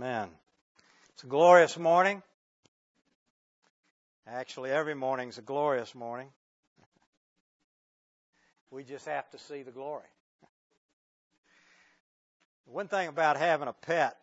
Amen. It's a glorious morning. Actually, every morning's a glorious morning. We just have to see the glory. One thing about having a pet,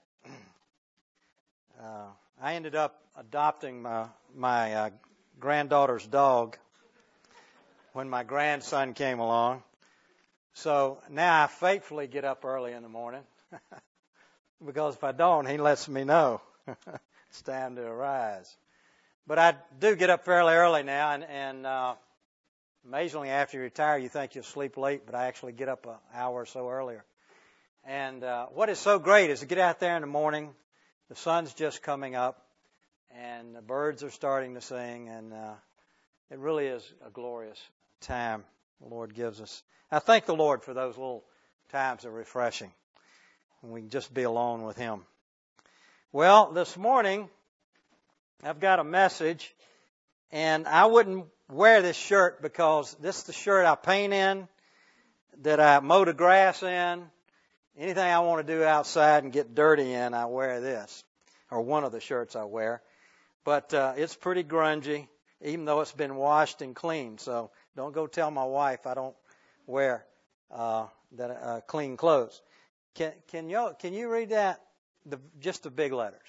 I ended up adopting my granddaughter's dog when my grandson came along. So now I faithfully get up early in the morning because if I don't, he lets me know it's time to arise. But I do get up fairly early now, and amazingly after you retire, you think you'll sleep late, but I actually get up an hour or so earlier. And what is so great is to get out there in the morning, the sun's just coming up, and the birds are starting to sing, and it really is a glorious time the Lord gives us. I thank the Lord for those little times of refreshing, and we can just be alone with Him. Well, this morning, I've got a message, and I wouldn't wear this shirt because this is the shirt I paint in, that I mow the grass in. Anything I want to do outside and get dirty in, I wear this, or one of the shirts I wear. But it's pretty grungy, even though it's been washed and cleaned. So don't go tell my wife I don't wear clean clothes. Can you read that? Just the big letters.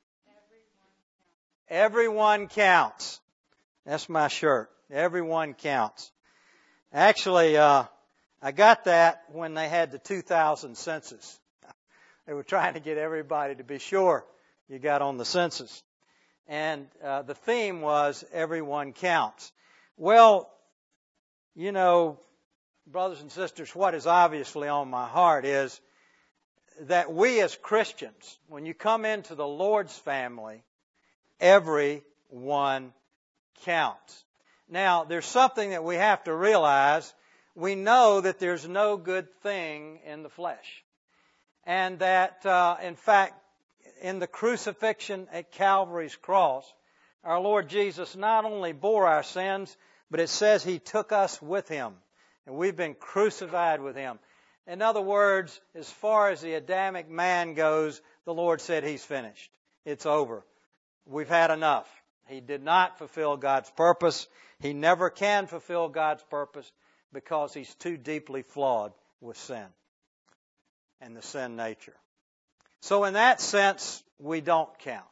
Everyone counts. That's my shirt. Everyone counts. Actually, I got that when they had the 2000 census. They were trying to get everybody to be sure you got on the census. And the theme was everyone counts. Well, you know, brothers and sisters, what is obviously on my heart is that we as Christians, when you come into the Lord's family, everyone counts. Now, there's something that we have to realize. We know that there's no good thing in the flesh. And that, in fact, in the crucifixion at Calvary's cross, our Lord Jesus not only bore our sins, but it says He took us with Him. And we've been crucified with Him. In other words, as far as the Adamic man goes, the Lord said He's finished. It's over. We've had enough. He did not fulfill God's purpose. He never can fulfill God's purpose because He's too deeply flawed with sin and the sin nature. So in that sense, we don't count.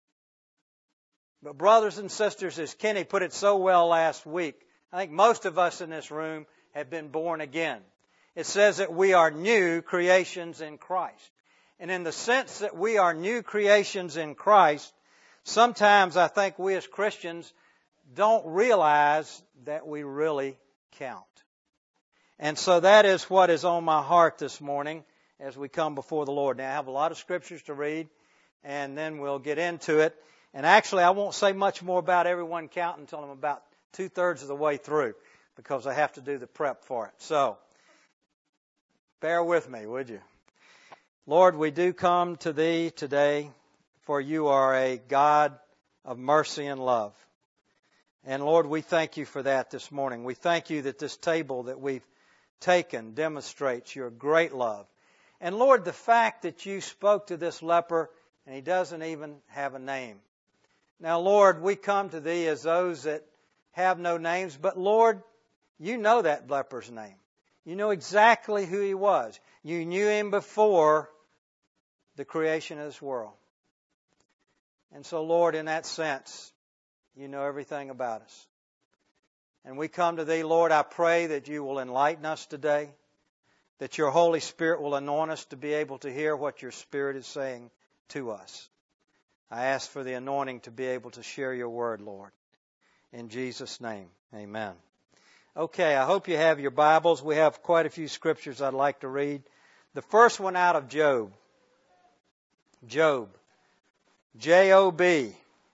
But brothers and sisters, as Kenny put it so well last week, I think most of us in this room have been born again. It says that we are new creations in Christ. And in the sense that we are new creations in Christ, sometimes I think we as Christians don't realize that we really count. And so that is what is on my heart this morning as we come before the Lord. Now I have a lot of scriptures to read, and then we'll get into it. And actually I won't say much more about everyone counting until I'm about 2/3 of the way through, because I have to do the prep for it. So bear with me, would you? Lord, we do come to Thee today, for You are a God of mercy and love. And Lord, we thank You for that this morning. We thank You that this table that we've taken demonstrates Your great love. And Lord, the fact that You spoke to this leper and he doesn't even have a name. Now, Lord, we come to Thee as those that have no names, but Lord, You know that leper's name. You know exactly who he was. You knew him before the creation of this world. And so, Lord, in that sense, You know everything about us. And we come to Thee, Lord, I pray that You will enlighten us today, that Your Holy Spirit will anoint us to be able to hear what Your Spirit is saying to us. I ask for the anointing to be able to share Your word, Lord. In Jesus' name, amen. Okay, I hope you have your Bibles. We have quite a few scriptures I'd like to read. The first one out of Job. Job. J-O-B.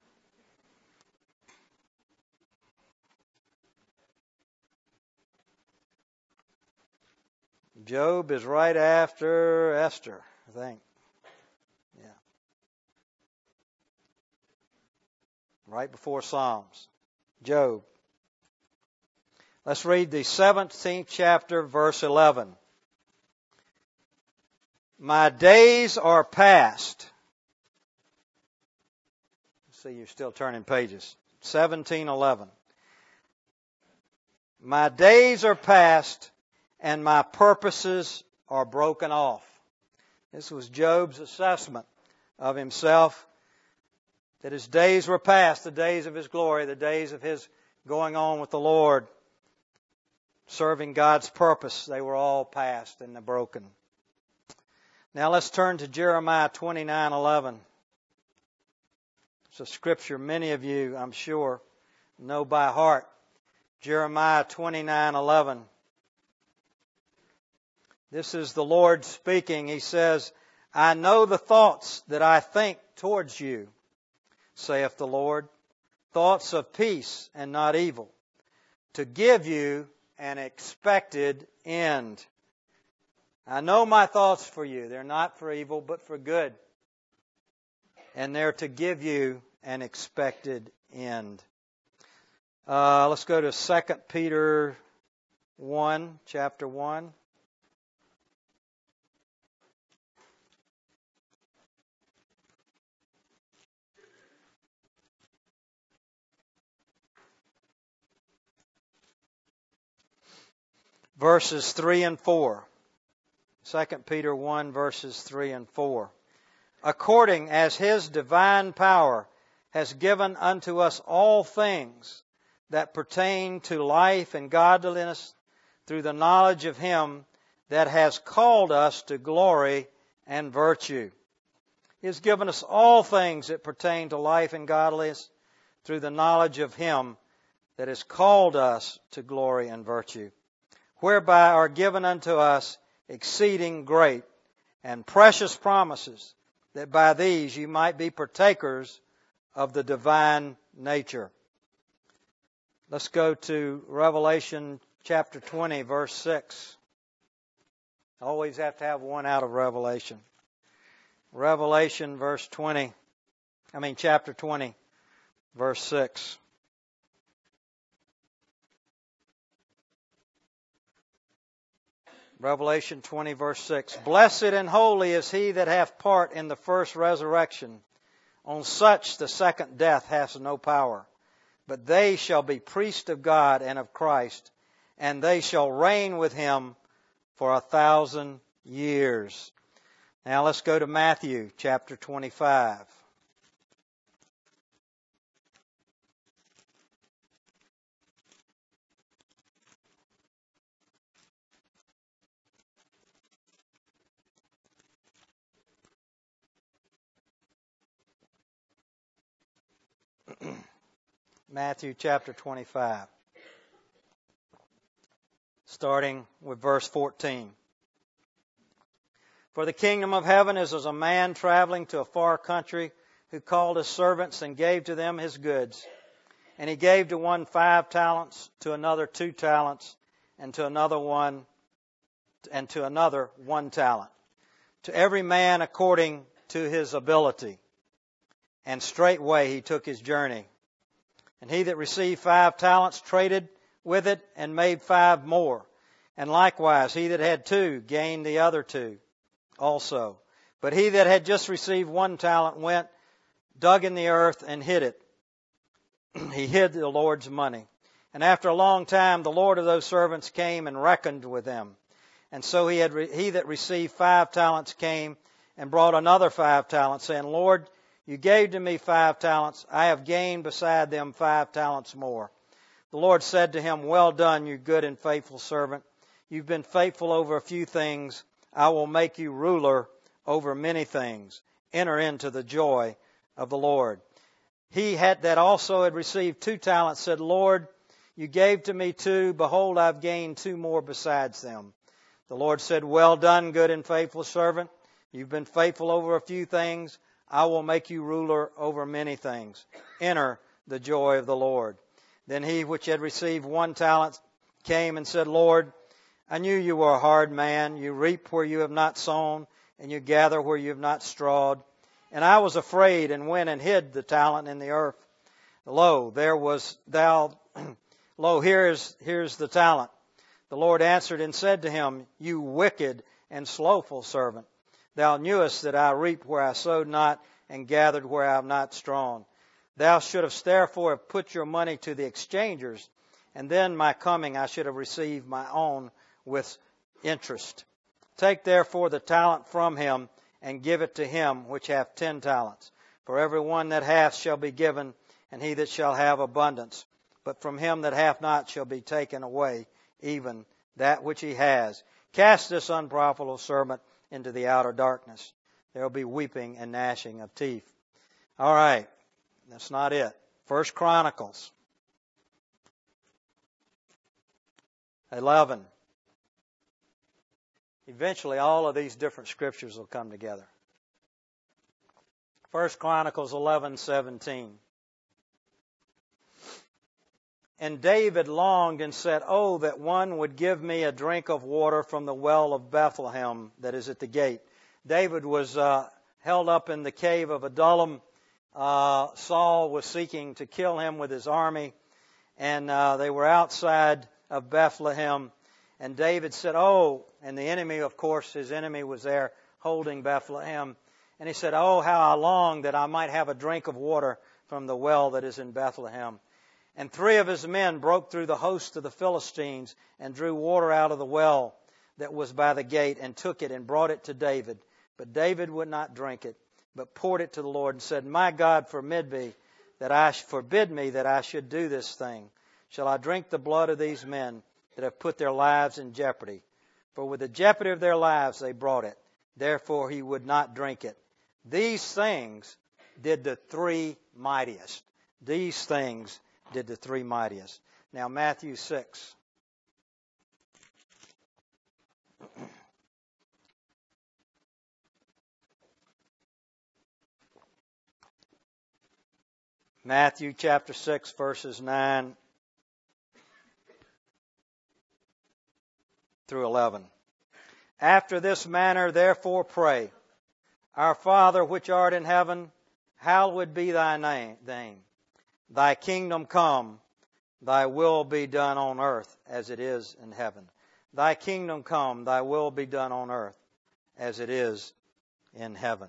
Job is right after Esther, I think. Yeah. Right before Psalms. Job. Let's read the 17th chapter, verse 11. My days are past, See, you're still turning pages. 17:11. My days are past and my purposes are broken off. This was Job's assessment of himself, that his days were past, the days of his glory, the days of his going on with the Lord, serving God's purpose. They were all past and they're broken. Now let's turn to Jeremiah 29:11. It's a scripture many of you, I'm sure, know by heart. Jeremiah 29:11. This is the Lord speaking. He says, I know the thoughts that I think towards you, saith the Lord, thoughts of peace and not evil, to give you an expected end. I know my thoughts for you. They're not for evil, but for good. And they're to give you an expected end. Let's go to 2 Peter 1, chapter 1. Verses 3 and 4. 2 Peter 1, verses 3 and 4. According as His divine power has given unto us all things that pertain to life and godliness through the knowledge of Him that has called us to glory and virtue. He has given us all things that pertain to life and godliness through the knowledge of Him that has called us to glory and virtue, whereby are given unto us exceeding great and precious promises, that by these you might be partakers of the divine nature. Let's go to Revelation chapter 20, verse 6. Always have to have one out of Revelation. Revelation chapter 20, verse 6. Revelation 20, verse 6. Blessed and holy is he that hath part in the first resurrection. On such the second death hath no power. But they shall be priests of God and of Christ, and they shall reign with Him for 1,000 years. Now let's go to Matthew chapter 25. Matthew chapter 25, starting with verse 14. For the kingdom of heaven is as a man traveling to a far country, who called his servants and gave to them his goods. And he gave to one 5 talents, to another 2 talents, and to another 1 talent. To every man according to his ability. And straightway he took his journey. And he that received 5 talents traded with it and made 5 more. And likewise he that had 2 gained the other 2 also. But he that had just received 1 talent went, dug in the earth, and hid it. He hid the Lord's money. And after a long time the Lord of those servants came and reckoned with them. And so he that received 5 talents came and brought another 5 talents, saying, Lord, you gave to me 5 talents. I have gained beside them 5 talents more. The Lord said to him, Well done, you good and faithful servant. You've been faithful over a few things. I will make you ruler over many things. Enter into the joy of the Lord. He that also had received 2 talents said, Lord, you gave to me 2. Behold, I've gained 2 more besides them. The Lord said, Well done, good and faithful servant. You've been faithful over a few things. I will make you ruler over many things. Enter the joy of the Lord. Then he which had received 1 talent came and said, Lord, I knew you were a hard man. You reap where you have not sown, and you gather where you have not strawed. And I was afraid and went and hid the talent in the earth. Lo, here's the talent. The Lord answered and said to him, You wicked and slothful servant. Thou knewest that I reaped where I sowed not, and gathered where I have not strawn. Thou shouldst therefore have put your money to the exchangers, and then my coming I should have received my own with interest. Take therefore the talent from him, and give it to him which hath 10 talents. For every one that hath shall be given, and he that shall have abundance. But from him that hath not shall be taken away even that which he has. Cast this unprofitable servant into the outer darkness. There will be weeping and gnashing of teeth. All right, that's not it. 1 Chronicles 11. Eventually, all of these different scriptures will come together. 1 Chronicles 11:17. And David longed and said, "Oh, that one would give me a drink of water from the well of Bethlehem that is at the gate." David was held up in the cave of Adullam. Saul was seeking to kill him with his army, and they were outside of Bethlehem. And David said, "Oh," and the enemy, of course, his enemy was there holding Bethlehem. And he said, "Oh, how I long that I might have a drink of water from the well that is in Bethlehem." And 3 of his men broke through the host of the Philistines and drew water out of the well that was by the gate and took it and brought it to David. But David would not drink it, but poured it to the Lord and said, "My God, forbid me that I should do this thing. Shall I drink the blood of these men that have put their lives in jeopardy? For with the jeopardy of their lives they brought it. Therefore he would not drink it." These things did the 3 mightiest. These things did the 3 mightiest. Now Matthew 6. Matthew chapter 6, verses 9 through 11. "After this manner therefore pray, Our Father which art in heaven, hallowed be thy name. Thy kingdom come, thy will be done on earth as it is in heaven. Thy kingdom come, thy will be done on earth as it is in heaven."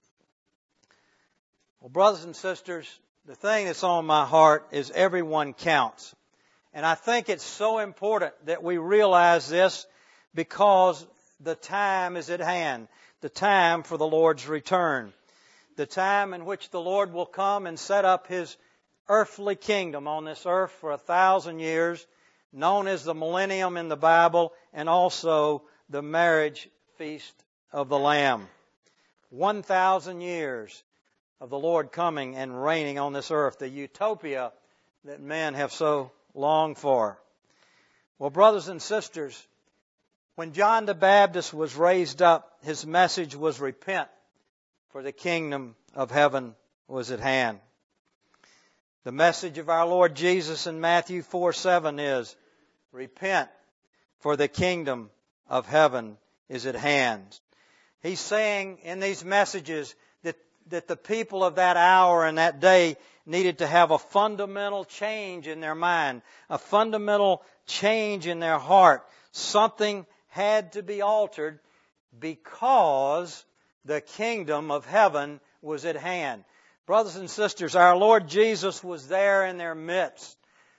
Well, brothers and sisters, the thing that's on my heart is everyone counts. And I think it's so important that we realize this because the time is at hand. The time for the Lord's return. The time in which the Lord will come and set up His earthly kingdom on this earth for 1,000 years, known as the millennium in the Bible, and also the marriage feast of the Lamb. 1,000 years of the Lord coming and reigning on this earth, the utopia that men have so longed for. Well, brothers and sisters, when John the Baptist was raised up, his message was repent, for the kingdom of heaven was at hand. The message of our Lord Jesus in Matthew 4:7 is, repent, for the kingdom of heaven is at hand. He's saying in these messages that the people of that hour and that day needed to have a fundamental change in their mind, a fundamental change in their heart. Something had to be altered because the kingdom of heaven was at hand. Brothers and sisters, our Lord Jesus was there in their midst.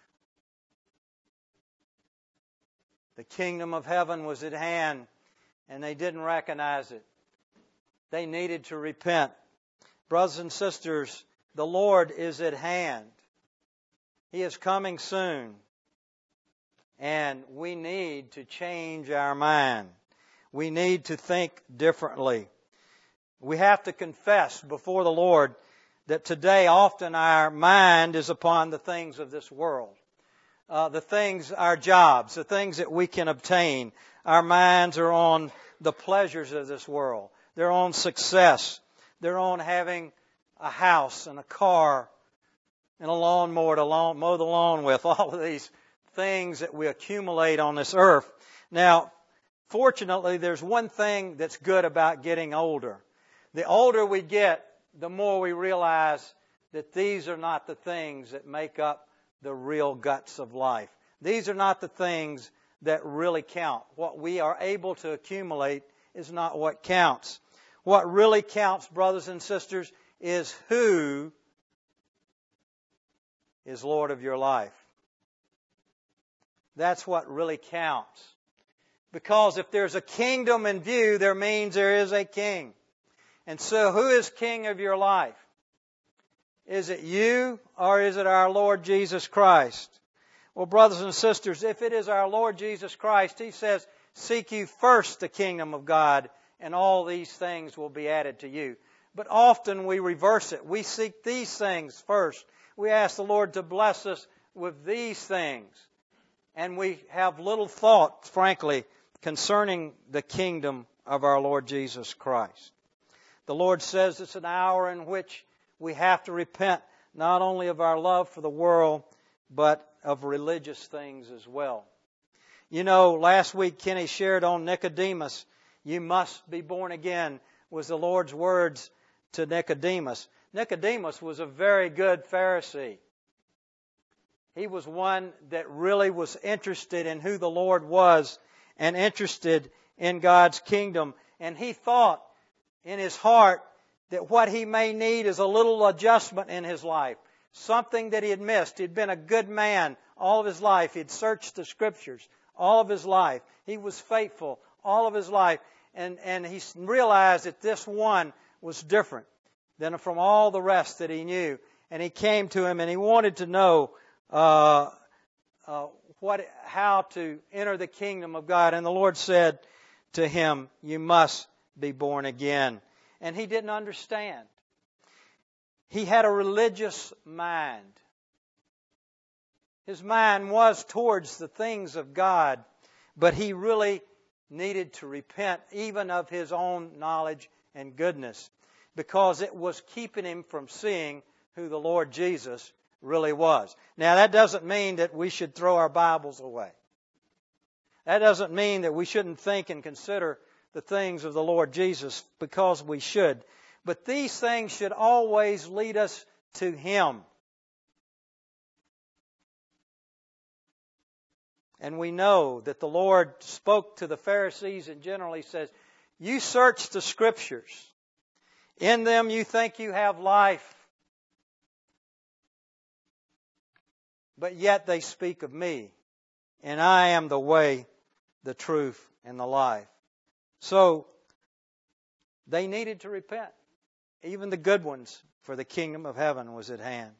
The kingdom of heaven was at hand, and they didn't recognize it. They needed to repent. Brothers and sisters, the Lord is at hand. He is coming soon. And we need to change our mind. We need to think differently. We have to confess before the Lord that today often our mind is upon the things of this world. The things, our jobs, the things that we can obtain. Our minds are on the pleasures of this world. They're on success. They're on having a house and a car and a lawnmower to mow the lawn with. All of these things that we accumulate on this earth. Now, fortunately, there's one thing that's good about getting older. The older we get, the more we realize that these are not the things that make up the real guts of life. These are not the things that really count. What we are able to accumulate is not what counts. What really counts, brothers and sisters, is who is Lord of your life. That's what really counts. Because if there's a kingdom in view, there means there is a king. And so who is king of your life? Is it you or is it our Lord Jesus Christ? Well, brothers and sisters, if it is our Lord Jesus Christ, He says, seek you first the kingdom of God, and all these things will be added to you. But often we reverse it. We seek these things first. We ask the Lord to bless us with these things. And we have little thought, frankly, concerning the kingdom of our Lord Jesus Christ. The Lord says it's an hour in which we have to repent not only of our love for the world, but of religious things as well. You know, last week Kenny shared on Nicodemus. You must be born again was the Lord's words to Nicodemus. Nicodemus was a very good Pharisee. He was one that really was interested in who the Lord was and interested in God's kingdom. And he thought in his heart that what he may need is a little adjustment in his life. Something that he had missed. He'd been a good man all of his life. He'd searched the Scriptures all of his life. He was faithful all of his life. And he realized that this one was different than from all the rest that he knew. And he came to him and he wanted to know how to enter the kingdom of God. And the Lord said to him, you must be born again. And he didn't understand. He had a religious mind. His mind was towards the things of God, but he really needed to repent even of his own knowledge and goodness, because it was keeping him from seeing who the Lord Jesus really was. Now, that doesn't mean that we should throw our Bibles away. That doesn't mean that we shouldn't think and consider the things of the Lord Jesus, because we should. But these things should always lead us to Him. And we know that the Lord spoke to the Pharisees in general. He says, you search the Scriptures. In them you think you have life. But yet they speak of me. And I am the way, the truth, and the life. So, they needed to repent. Even the good ones, for the kingdom of heaven was at hand.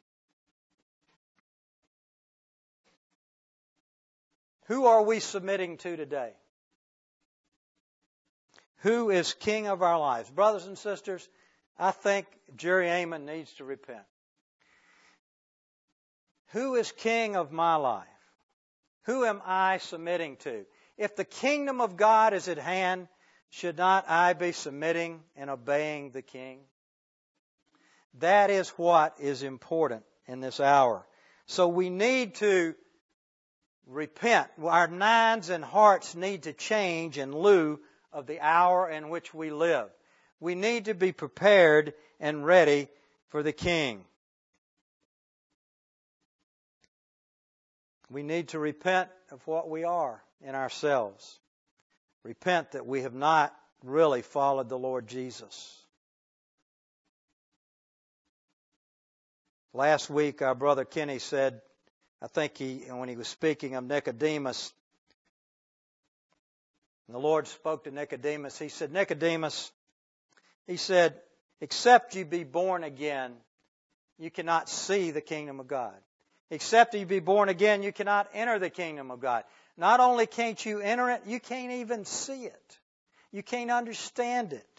Who are we submitting to today? Who is king of our lives? Brothers and sisters, I think Jerry Amon needs to repent. Who is king of my life? Who am I submitting to? If the kingdom of God is at hand, should not I be submitting and obeying the king? That is what is important in this hour. So we need to repent. Our minds and hearts need to change in lieu of the hour in which we live. We need to be prepared and ready for the King. We need to repent of what we are in ourselves. Repent that we have not really followed the Lord Jesus. Last week, our brother Kenny said, I think when he was speaking of Nicodemus, and the Lord spoke to Nicodemus, He said, Nicodemus, He said, except you be born again, you cannot see the kingdom of God. Except you be born again, you cannot enter the kingdom of God. Not only can't you enter it, you can't even see it. You can't understand it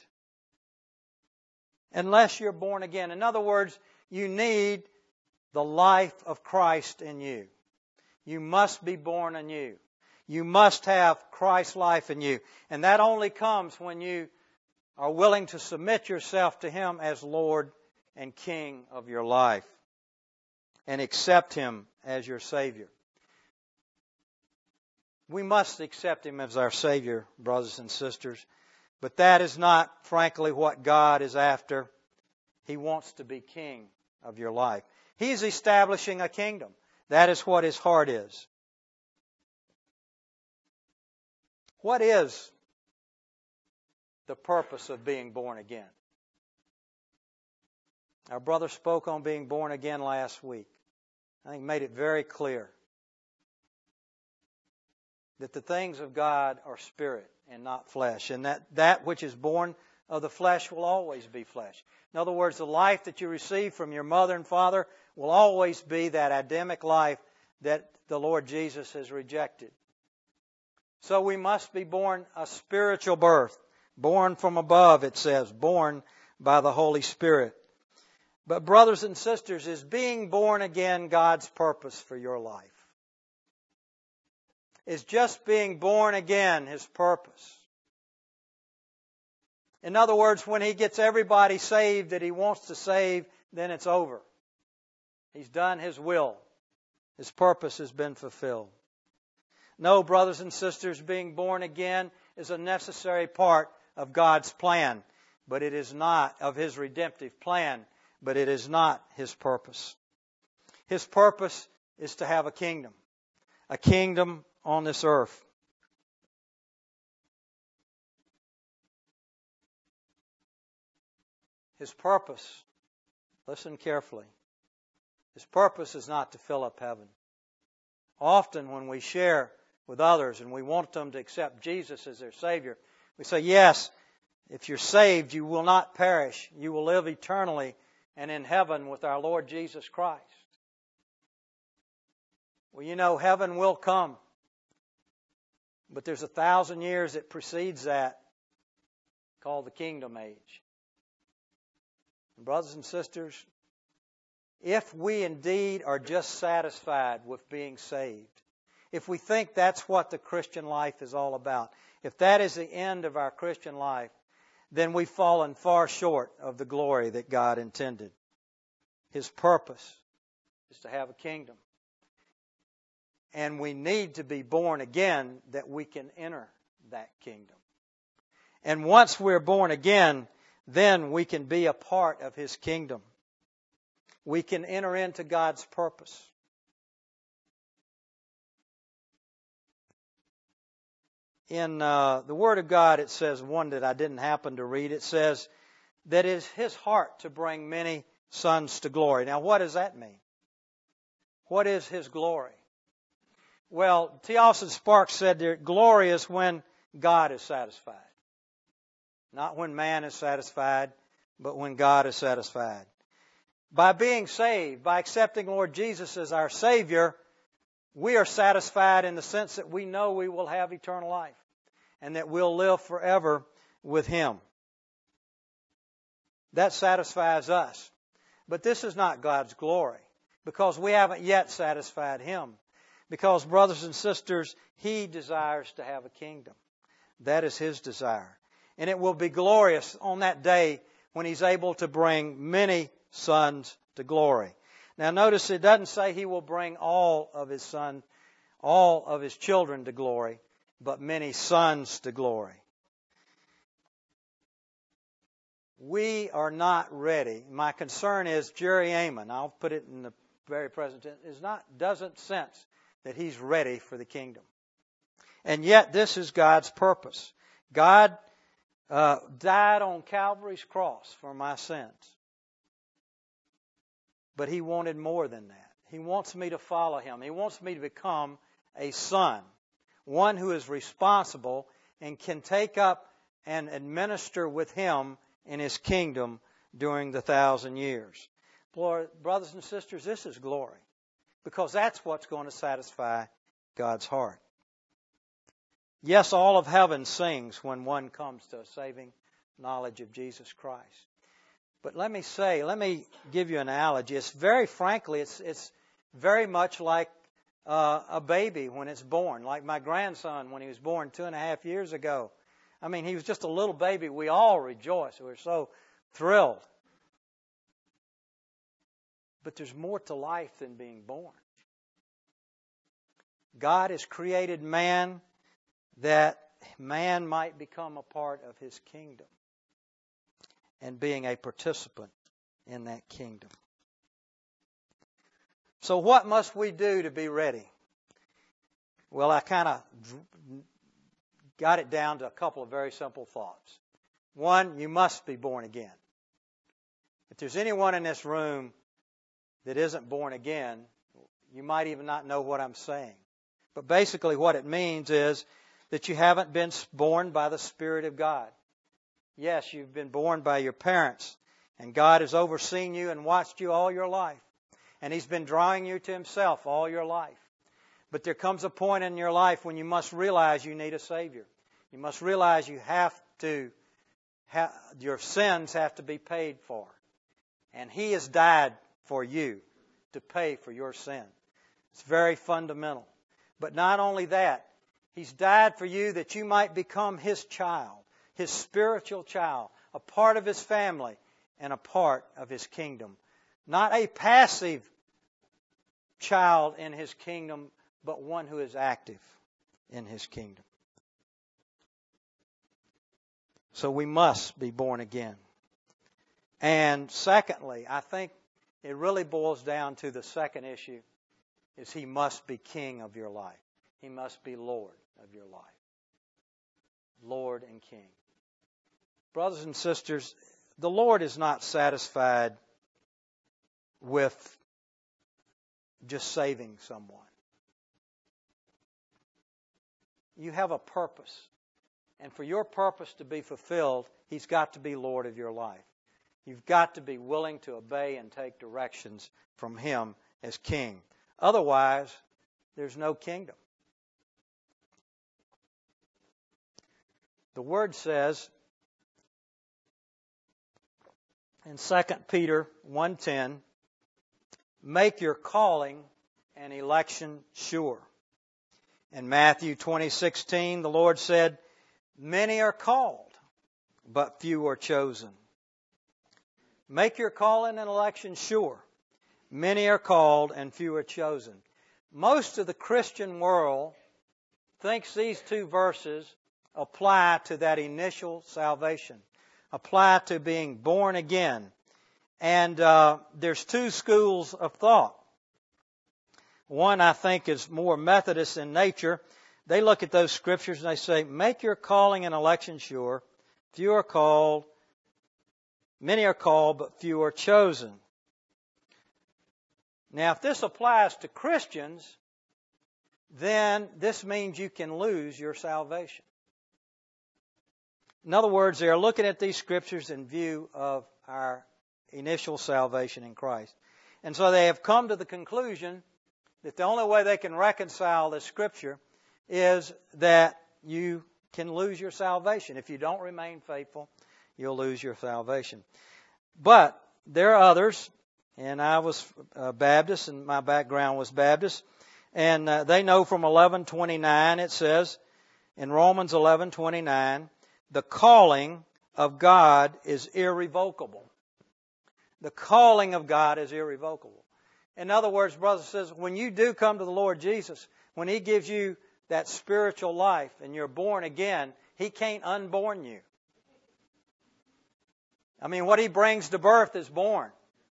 unless you're born again. In other words, you need the life of Christ in you. You must be born anew. You must have Christ's life in you. And that only comes when you are willing to submit yourself to Him as Lord and King of your life and accept Him as your Savior. We must accept Him as our Savior, brothers and sisters. But that is not, frankly, what God is after. He wants to be King of your life. He's establishing a kingdom. That is what His heart is. What is the purpose of being born again? Our brother spoke on being born again last week. I think made it very clear that the things of God are spirit and not flesh, and that which is born of the flesh will always be flesh. In other words, the life that you receive from your mother and father will always be that Adamic life that the Lord Jesus has rejected. So we must be born a spiritual birth, born from above, it says, born by the Holy Spirit. But brothers and sisters, is being born again God's purpose for your life? Is just being born again His purpose? In other words, when He gets everybody saved that He wants to save, then it's over. He's done His will. His purpose has been fulfilled. No, brothers and sisters, being born again is a necessary part of God's plan, but it is not of His redemptive plan, but it is not His purpose. His purpose is to have a kingdom on this earth. His purpose, listen carefully, His purpose is not to fill up heaven. Often when we share with others and we want them to accept Jesus as their Savior, we say, yes, if you're saved, you will not perish. You will live eternally and in heaven with our Lord Jesus Christ. Well, you know, heaven will come. But there's 1,000 years that precedes that, called the kingdom age. And brothers and sisters, if we indeed are just satisfied with being saved, if we think that's what the Christian life is all about, if that is the end of our Christian life, then we've fallen far short of the glory that God intended. His purpose is to have a kingdom. And we need to be born again that we can enter that kingdom. And once we're born again, then we can be a part of His kingdom. We can enter into God's purpose. In the Word of God, it says, one that I didn't happen to read, it says that it is His heart to bring many sons to glory. Now, what does that mean? What is His glory? Well, T. Austin Sparks said that glory is when God is satisfied. Not when man is satisfied, but when God is satisfied. By being saved, by accepting Lord Jesus as our Savior, we are satisfied in the sense that we know we will have eternal life and that we'll live forever with Him. That satisfies us. But this is not God's glory because we haven't yet satisfied Him. Because, brothers and sisters, He desires to have a kingdom. That is His desire. And it will be glorious on that day when He's able to bring many sons to glory. Now notice it doesn't say He will bring all of His children to glory, but many sons to glory. We are not ready. My concern is Jerry Amon, I'll put it in the very present tense, doesn't sense that he's ready for the kingdom. And yet this is God's purpose. God died on Calvary's cross for my sins. But He wanted more than that. He wants me to follow Him. He wants me to become a son, one who is responsible and can take up and administer with Him in His kingdom during the 1,000 years. Brothers and sisters, this is glory, because that's what's going to satisfy God's heart. Yes, all of heaven sings when one comes to a saving knowledge of Jesus Christ. But let me give you an analogy. It's very much like a baby when it's born, like my grandson when he was born 2.5 years ago. I mean, he was just a little baby. We all rejoiced. We were so thrilled. But there's more to life than being born. God has created man that man might become a part of His kingdom and being a participant in that kingdom. So what must we do to be ready? Well, I kind of got it down to a couple of very simple thoughts. One, you must be born again. If there's anyone in this room that isn't born again, You might even not know what I'm saying. But basically what it means is that you haven't been born by the Spirit of God. Yes, you've been born by your parents, and God has overseen you and watched you all your life. And He's been drawing you to Himself all your life. But there comes a point in your life when you must realize you need a Savior. You must realize your sins have to be paid for. And He has died for you to pay for your sin. It's very fundamental. But not only that, He's died for you that you might become His child, His spiritual child, a part of His family and a part of His kingdom. Not a passive child in His kingdom, but one who is active in His kingdom. So we must be born again. And secondly, I think it really boils down to the second issue, is He must be King of your life. He must be Lord of your life. Lord and King. Brothers and sisters, the Lord is not satisfied with just saving someone. You have a purpose. And for your purpose to be fulfilled, He's got to be Lord of your life. You've got to be willing to obey and take directions from Him as King. Otherwise, there's no kingdom. The Word says in 2 Peter 1:10, make your calling and election sure. In Matthew 20:16, the Lord said, many are called, but few are chosen. Make your calling and election sure. Many are called and few are chosen. Most of the Christian world thinks these two verses apply to that initial salvation, apply to being born again. And there's two schools of thought. One, I think, is more Methodist in nature. They look at those scriptures and they say, make your calling and election sure. Few are called, many are called, but few are chosen. Now, if this applies to Christians, then this means you can lose your salvation. In other words, they are looking at these scriptures in view of our initial salvation in Christ. And so they have come to the conclusion that the only way they can reconcile this scripture is that you can lose your salvation. If you don't remain faithful, you'll lose your salvation. But there are others, and I was Baptist, and my background was Baptist, and they know from 11:29 it says, in Romans 11:29, the calling of God is irrevocable. The calling of God is irrevocable. In other words, brothers and sisters, when you do come to the Lord Jesus, when He gives you that spiritual life and you're born again, He can't unborn you. I mean, what He brings to birth is born.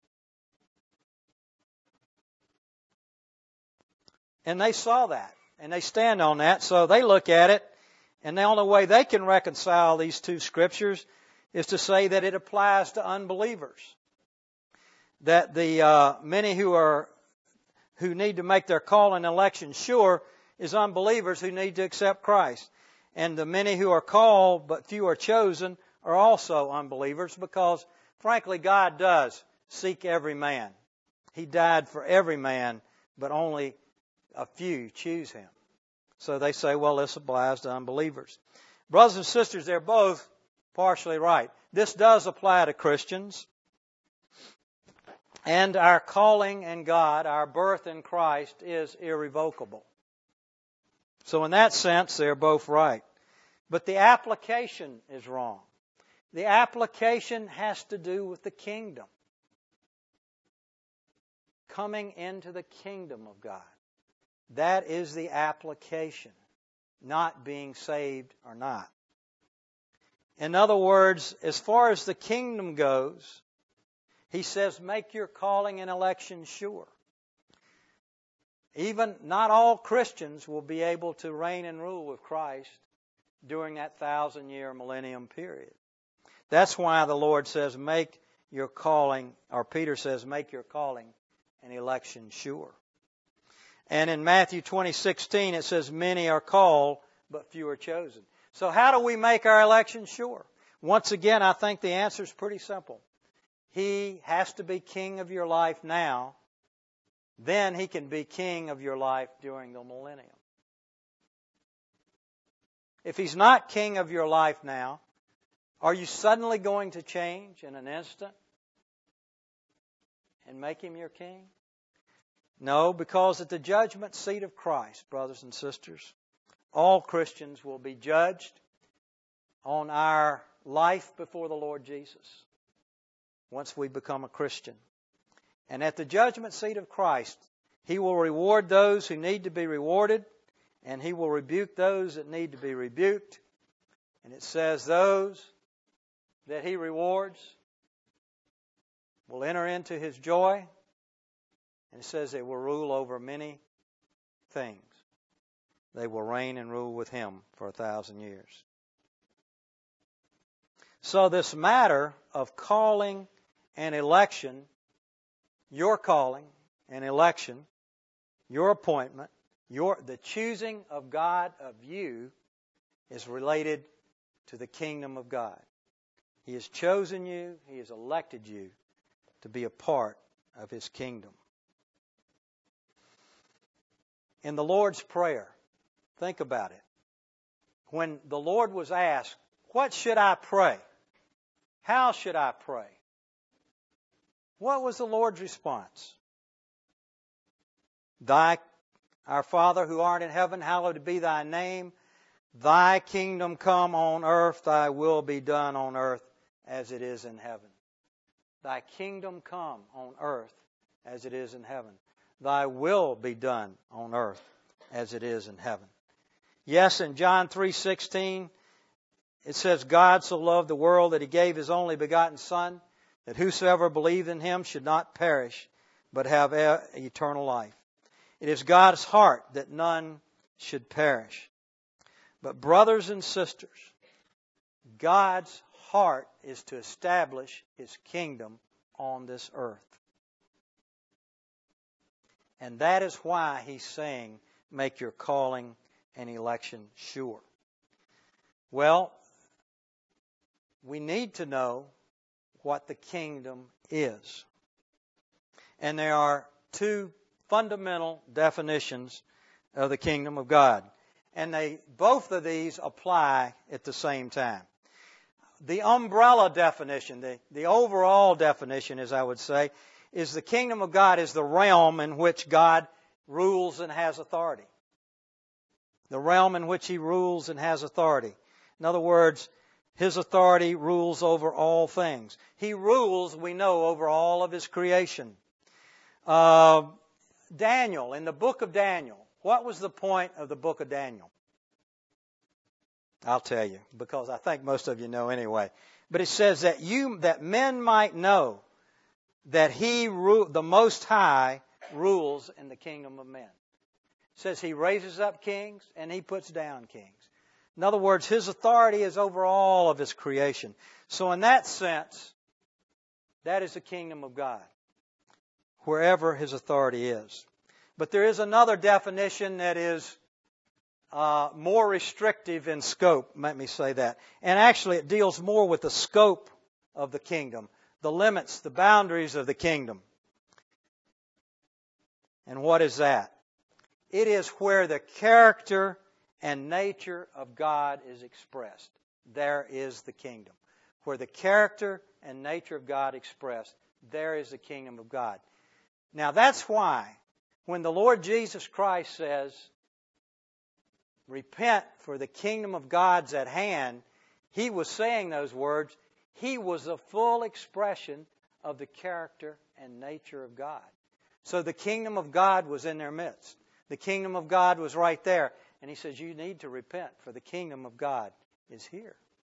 And they saw that, and they stand on that, so they look at it, and the only way they can reconcile these two scriptures is to say that it applies to unbelievers. That the many who need to make their call and election sure is unbelievers who need to accept Christ. And the many who are called but few are chosen are also unbelievers, because frankly God does seek every man. He died for every man, but only a few choose Him. So they say, well, this applies to unbelievers. Brothers and sisters, they're both partially right. This does apply to Christians. And our calling in God, our birth in Christ, is irrevocable. So in that sense, they're both right. But the application is wrong. The application has to do with the kingdom. Coming into the kingdom of God. That is the application, not being saved or not. In other words, as far as the kingdom goes, He says, make your calling and election sure. Even not all Christians will be able to reign and rule with Christ during that 1,000-year millennium period. That's why the Lord says, make your calling, or Peter says, make your calling and election sure. And in Matthew 20:16 it says, many are called, but few are chosen. So how do we make our election sure? Once again, I think the answer is pretty simple. He has to be king of your life now. Then He can be king of your life during the millennium. If He's not king of your life now, are you suddenly going to change in an instant and make Him your king? No, because at the judgment seat of Christ, brothers and sisters, all Christians will be judged on our life before the Lord Jesus once we become a Christian. And at the judgment seat of Christ, He will reward those who need to be rewarded, and He will rebuke those that need to be rebuked. And it says those that He rewards will enter into His joy. And it says they will rule over many things. They will reign and rule with Him for 1,000 years. So this matter of calling and election, your calling and election, your appointment, the choosing of God of you is related to the kingdom of God. He has chosen you, He has elected you to be a part of His kingdom. In the Lord's Prayer, think about it. When the Lord was asked, what should I pray? How should I pray? What was the Lord's response? Our Father who art in heaven, hallowed be Thy name. Thy kingdom come on earth, Thy will be done on earth as it is in heaven. Thy kingdom come on earth as it is in heaven. Thy will be done on earth as it is in heaven. Yes, in John 3:16, it says, God so loved the world that He gave His only begotten Son, that whosoever believed in Him should not perish, but have eternal life. It is God's heart that none should perish. But brothers and sisters, God's heart is to establish His kingdom on this earth. And that is why He's saying, make your calling and election sure. Well, we need to know what the kingdom is. And there are two fundamental definitions of the kingdom of God. And both of these apply at the same time. The umbrella definition, the overall definition, as I would say, is the kingdom of God is the realm in which God rules and has authority. The realm in which He rules and has authority. In other words, His authority rules over all things. He rules, we know, over all of His creation. Daniel, in the book of Daniel, what was the point of the book of Daniel? I'll tell you, because I think most of you know anyway. But it says that men might know that the Most High rules in the kingdom of men. It says He raises up kings and He puts down kings. In other words, His authority is over all of His creation. So in that sense, that is the kingdom of God, wherever His authority is. But there is another definition that is more restrictive in scope, let me say that. And actually it deals more with the scope of the kingdom, the limits, the boundaries of the kingdom. And what is that? It is where the character and nature of God is expressed. There is the kingdom. Where the character and nature of God expressed, there is the kingdom of God. Now that's why when the Lord Jesus Christ says, repent for the kingdom of God's at hand, He was saying those words. He was a full expression of the character and nature of God. So the kingdom of God was in their midst. The kingdom of God was right there. And He says, you need to repent, for the kingdom of God is here.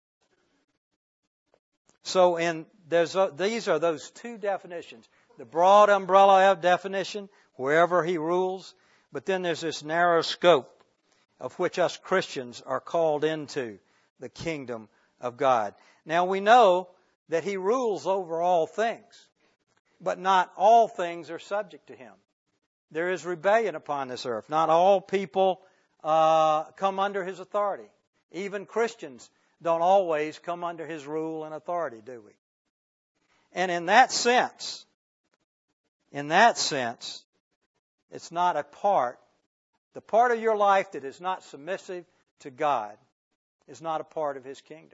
So these are those two definitions. The broad umbrella definition, wherever He rules. But then there's this narrow scope of which us Christians are called into, the kingdom of God. Now we know that He rules over all things, but not all things are subject to Him. there is rebellion upon this earth. Not all people come under His authority. Even Christians don't always come under His rule and authority, do we? And in that sense, it's not a part. The part of your life that is not submissive to God is not a part of His kingdom.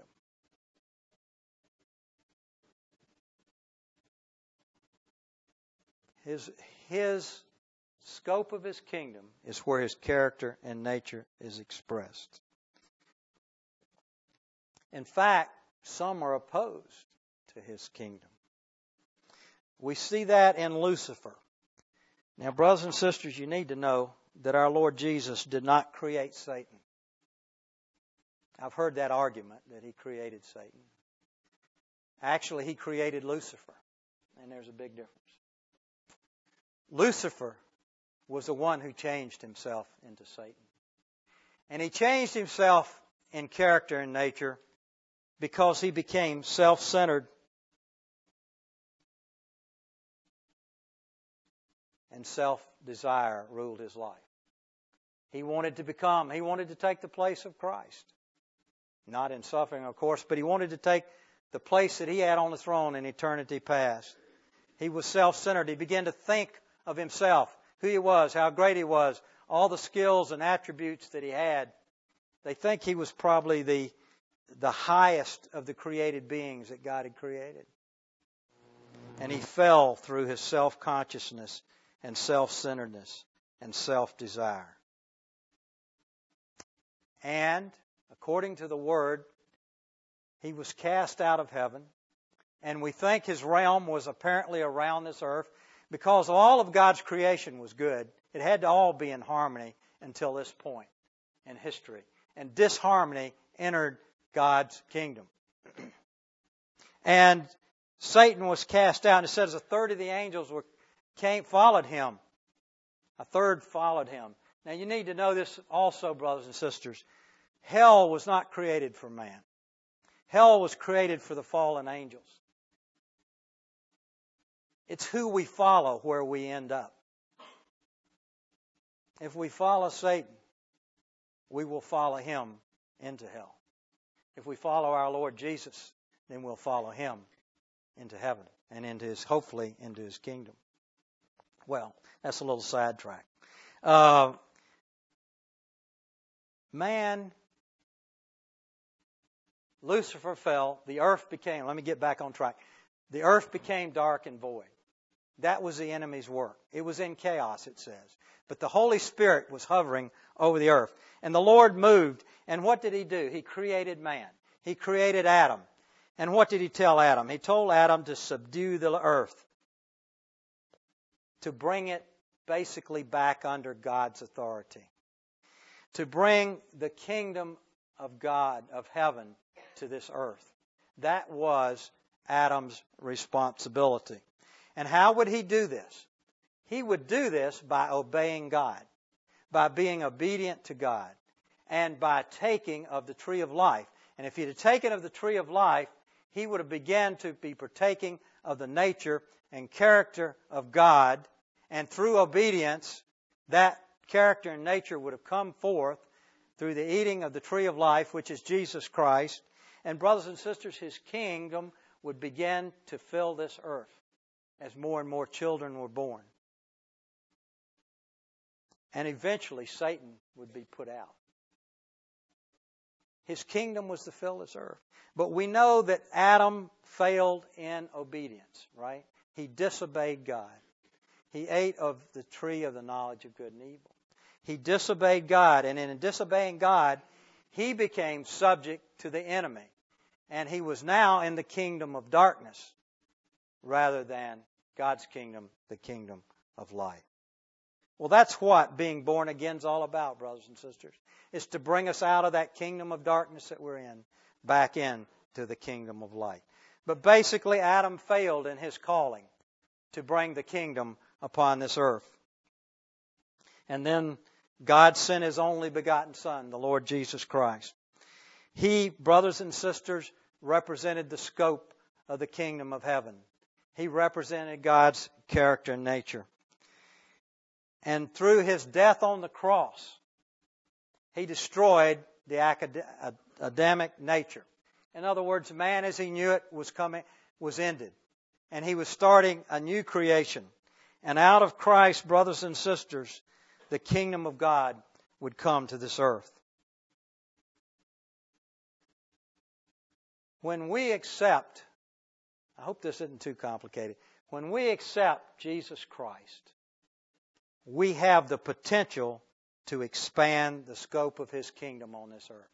His scope of His kingdom is where His character and nature is expressed. In fact, some are opposed to His kingdom. We see that in Lucifer. Now, brothers and sisters, you need to know that our Lord Jesus did not create Satan. I've heard that argument that He created Satan. Actually, He created Lucifer, and there's a big difference. Lucifer was the one who changed himself into Satan. And he changed himself in character and nature because he became self-centered and self-desire ruled his life. He wanted to take the place of Christ. Not in suffering, of course, but he wanted to take the place that He had on the throne in eternity past. He was self-centered. He began to think of himself, who he was, how great he was, all the skills and attributes that he had. They think he was probably the highest of the created beings that God had created. And he fell through his self-consciousness and self-centeredness and self-desire. And, according to the Word, he was cast out of heaven. And we think his realm was apparently around this earth because all of God's creation was good. It had to all be in harmony until this point in history. And disharmony entered God's kingdom. And Satan was cast out. And it says a third of the angels followed him. A third followed him. Now you need to know this also, brothers and sisters. Hell was not created for man. Hell was created for the fallen angels. It's who we follow where we end up. If we follow Satan, we will follow him into hell. If we follow our Lord Jesus, then we'll follow Him into heaven and hopefully into His kingdom. Well, that's a little sidetrack. Lucifer fell, the earth became, let me get back on track. The earth became dark and void. That was the enemy's work. It was in chaos, it says. But the Holy Spirit was hovering over the earth. And the Lord moved. And what did He do? He created man. He created Adam. And what did He tell Adam? He told Adam to subdue the earth. To bring it basically back under God's authority. To bring the kingdom of God, of heaven, to this earth. That was Adam's responsibility. And how would he do this? He would do this by obeying God, by being obedient to God, and by taking of the tree of life. And if he had taken of the tree of life, he would have begun to be partaking of the nature and character of God. And through obedience, that character and nature would have come forth through the eating of the tree of life, which is Jesus Christ. And brothers and sisters, His kingdom would begin to fill this earth as more and more children were born. And eventually Satan would be put out. His kingdom was to fill this earth. But we know that Adam failed in obedience, right? He disobeyed God. He ate of the tree of the knowledge of good and evil. He disobeyed God, and in disobeying God, he became subject to the enemy. And he was now in the kingdom of darkness rather than God's kingdom, the kingdom of light. Well, that's what being born again is all about, brothers and sisters. It's to bring us out of that kingdom of darkness that we're in, back into the kingdom of light. But basically, Adam failed in his calling to bring the kingdom upon this earth. And then God sent His only begotten Son, the Lord Jesus Christ. He, brothers and sisters, represented the scope of the kingdom of heaven. He represented God's character and nature. And through his death on the cross, he destroyed the Adamic nature. In other words, man as he knew it was ended. And he was starting a new creation. And out of Christ, brothers and sisters, the kingdom of God would come to this earth. When we accept, I hope this isn't too complicated, when we accept Jesus Christ, we have the potential to expand the scope of His kingdom on this earth.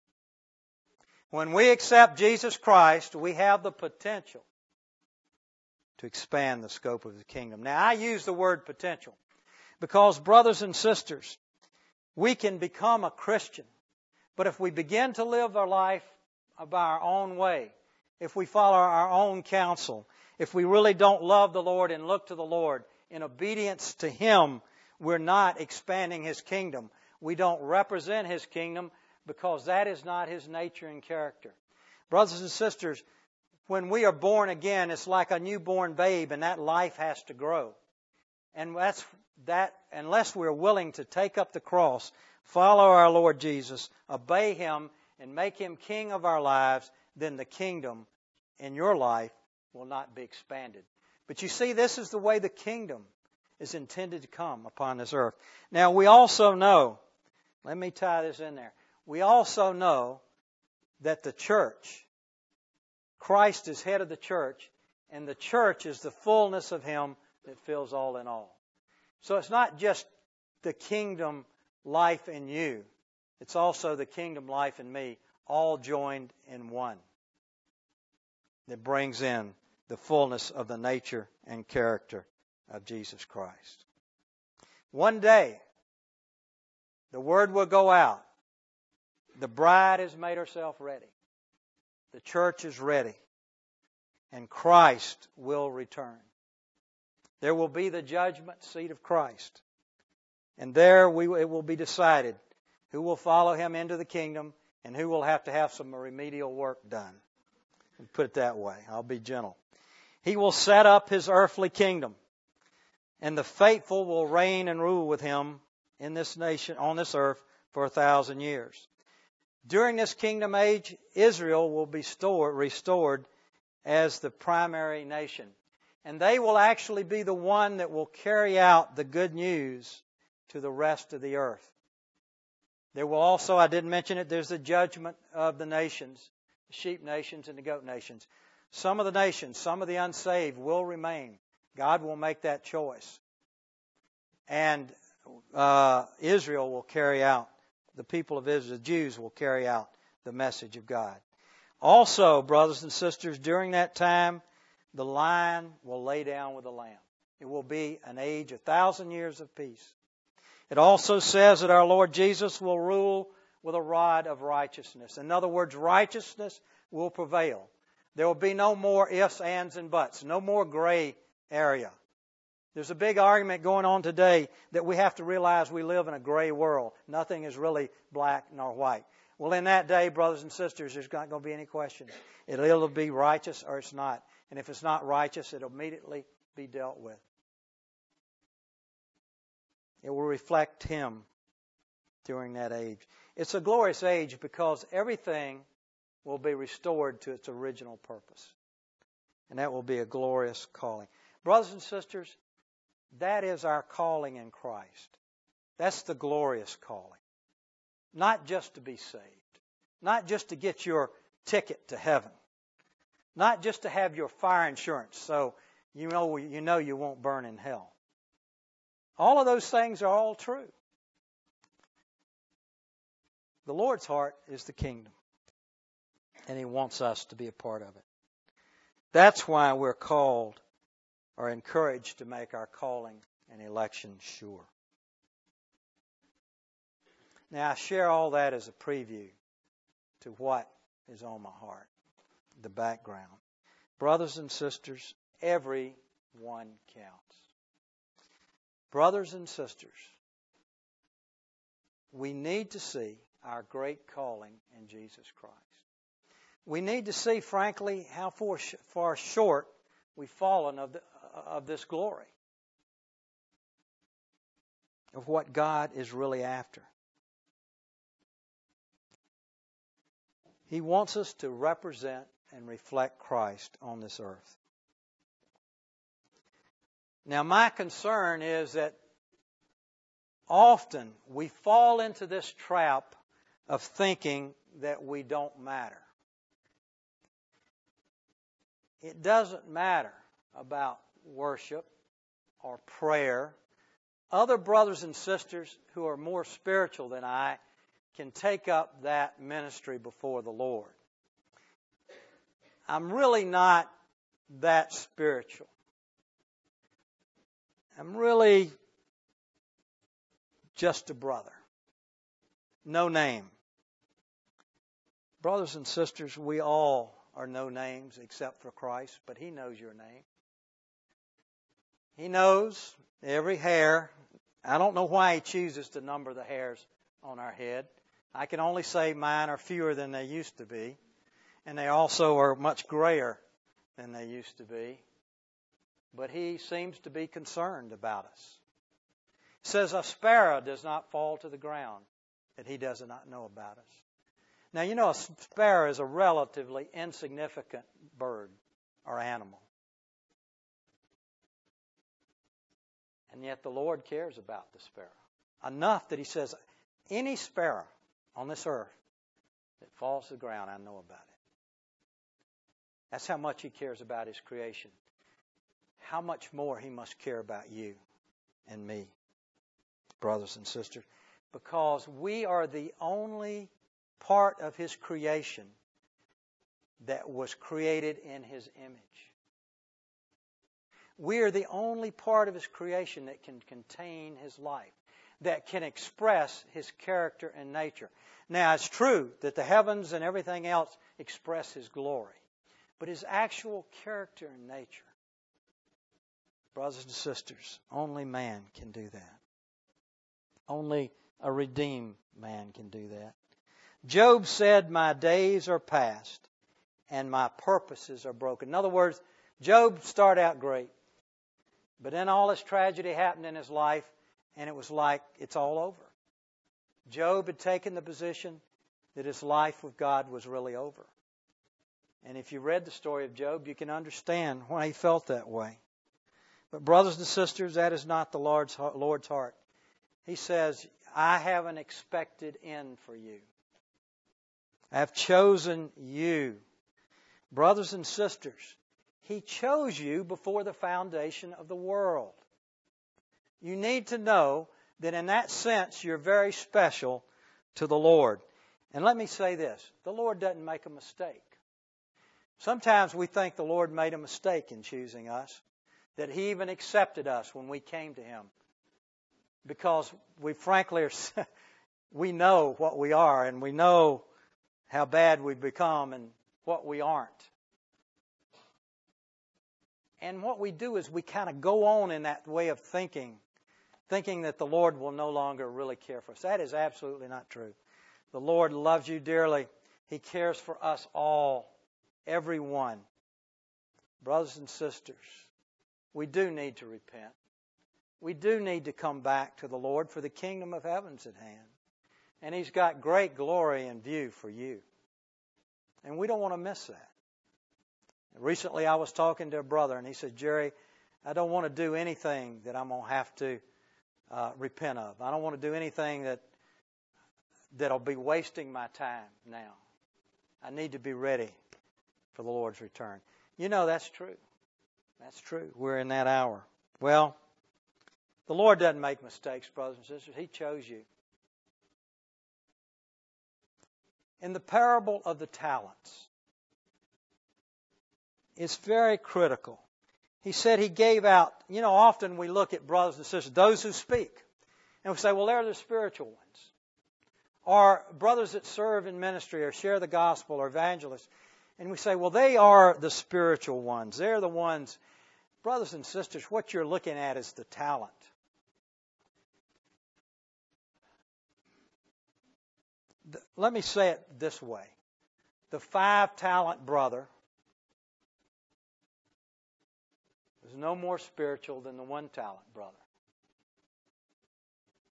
When we accept Jesus Christ, we have the potential to expand the scope of the kingdom. Now, I use the word potential because, brothers and sisters, we can become a Christian, but if we begin to live our life by our own way, if we follow our own counsel, if we really don't love the Lord and look to the Lord in obedience to Him, we're not expanding His kingdom. We don't represent His kingdom because that is not His nature and character. Brothers and sisters, when we are born again, it's like a newborn babe, and that life has to grow. And that's that. Unless we're willing to take up the cross, follow our Lord Jesus, obey Him, and make Him King of our lives, then the kingdom in your life will not be expanded. But you see, this is the way the kingdom is intended to come upon this earth. Now, we also know, let me tie this in there. We also know that the church, Christ is head of the church, and the church is the fullness of Him that fills all in all. So it's not just the kingdom life in you. It's also the kingdom life in me, all joined in one, that brings in the fullness of the nature and character of Jesus Christ. One day, the word will go out. The bride has made herself ready. The church is ready. And Christ will return. There will be the judgment seat of Christ. And there it will be decided who will follow Him into the kingdom and who will have to have some remedial work done. Put it that way. I'll be gentle. He will set up His earthly kingdom, and the faithful will reign and rule with Him in this nation, on this earth, for 1,000 years. During this kingdom age, Israel will be restored as the primary nation. And they will actually be the one that will carry out the good news to the rest of the earth. There will also, I didn't mention it, there's the judgment of the nations, the sheep nations and the goat nations. Some of the nations, some of the unsaved will remain. God will make that choice. And Israel will carry out, the people of Israel, the Jews will carry out the message of God. Also, brothers and sisters, during that time, the lion will lay down with the lamb. It will be an age, 1,000 years of peace. It also says that our Lord Jesus will rule with a rod of righteousness. In other words, righteousness will prevail. There will be no more ifs, ands, and buts. No more gray area. There's a big argument going on today that we have to realize we live in a gray world. Nothing is really black nor white. Well, in that day, brothers and sisters, there's not going to be any questions. It'll either be righteous or it's not. And if it's not righteous, it'll immediately be dealt with. It will reflect Him during that age. It's a glorious age because everything will be restored to its original purpose. And that will be a glorious calling. Brothers and sisters, that is our calling in Christ. That's the glorious calling. Not just to be saved. Not just to get your ticket to heaven. Not just to have your fire insurance so you know you won't burn in hell. All of those things are all true. The Lord's heart is the kingdom. And He wants us to be a part of it. That's why we're called or encouraged to make our calling and election sure. Now, I share all that as a preview to what is on my heart, the background. Brothers and sisters, every one counts. Brothers and sisters, we need to see our great calling in Jesus Christ. We need to see, frankly, how far short we've fallen of this glory. of what God is really after. He wants us to represent and reflect Christ on this earth. Now, my concern is that often we fall into this trap of thinking that we don't matter. It doesn't matter about worship or prayer. Other brothers and sisters who are more spiritual than I can take up that ministry before the Lord. I'm really not that spiritual. I'm really just a brother. No name. Brothers and sisters, we all are no names except for Christ, but He knows your name. He knows every hair. I don't know why He chooses to number the hairs on our head. I can only say mine are fewer than they used to be, and they also are much grayer than they used to be. But He seems to be concerned about us. It says a sparrow does not fall to the ground that He does not know about us. Now, you know, a sparrow is a relatively insignificant bird or animal. And yet the Lord cares about the sparrow. Enough that He says, any sparrow on this earth that falls to the ground, I know about it. That's how much He cares about His creation. How much more He must care about you and me, brothers and sisters. Because we are the only part of His creation that was created in His image. We are the only part of His creation that can contain His life, that can express His character and nature. Now, it's true that the heavens and everything else express His glory, but His actual character and nature, brothers and sisters, only man can do that. Only a redeemed man can do that. Job said, my days are past and my purposes are broken. In other words, Job started out great, but then all this tragedy happened in his life, and it was like it's all over. Job had taken the position that his life with God was really over. And if you read the story of Job, you can understand why he felt that way. But brothers and sisters, that is not the Lord's heart. He says, I have an expected end for you. I have chosen you. Brothers and sisters, He chose you before the foundation of the world. You need to know that in that sense you're very special to the Lord. And let me say this, the Lord doesn't make a mistake. Sometimes we think the Lord made a mistake in choosing us, that He even accepted us when we came to Him. Because we frankly we know what we are, and we know how bad we've become and what we aren't. And what we do is we kind of go on in that way of thinking that the Lord will no longer really care for us. That is absolutely not true. The Lord loves you dearly. He cares for us all, everyone. Brothers and sisters, we do need to repent. We do need to come back to the Lord, for the kingdom of heaven's at hand. And He's got great glory in view for you. And we don't want to miss that. Recently I was talking to a brother, and he said, Jerry, I don't want to do anything that I'm going to have to repent of. I don't want to do anything that'll be wasting my time now. I need to be ready for the Lord's return. You know, that's true. That's true. We're in that hour. Well, the Lord doesn't make mistakes, brothers and sisters. He chose you. In the parable of the talents, it's very critical. He said He gave out, you know, often we look at brothers and sisters, those who speak, and we say, well, they're the spiritual ones. Or brothers that serve in ministry or share the gospel or evangelists. And we say, well, they are the spiritual ones. They're the ones. Brothers and sisters, what you're looking at is the talent. Let me say it this way. The 5-talent brother is no more spiritual than the 1-talent brother.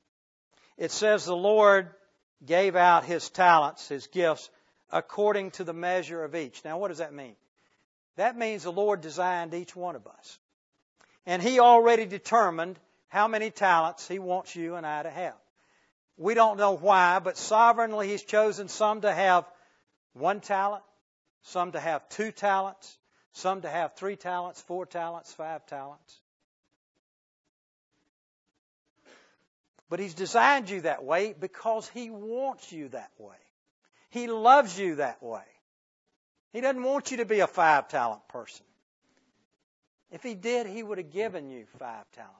It says the Lord gave out His talents, His gifts, according to the measure of each. Now, what does that mean? That means the Lord designed each one of us. And He already determined how many talents He wants you and I to have. We don't know why, but sovereignly He's chosen some to have 1 talent, some to have 2 talents, some to have 3 talents, 4 talents, 5 talents. But He's designed you that way because He wants you that way. He loves you that way. He doesn't want you to be a 5-talent person. If He did, He would have given you 5 talents.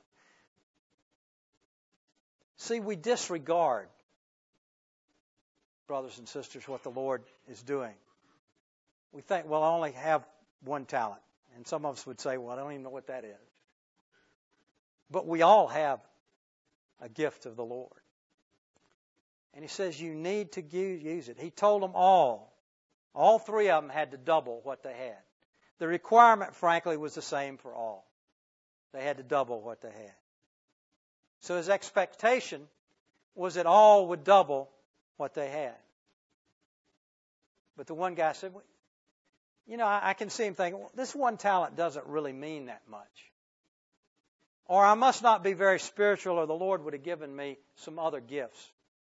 See, we disregard, brothers and sisters, what the Lord is doing. We think, well, I only have 1 talent. And some of us would say, well, I don't even know what that is. But we all have a gift of the Lord. And He says you need to use it. He told them all 3 of them had to double what they had. The requirement, frankly, was the same for all. They had to double what they had. So His expectation was that all would double what they had. But the one guy said, I can see him thinking, well, this 1 talent doesn't really mean that much. Or I must not be very spiritual, or the Lord would have given me some other gifts.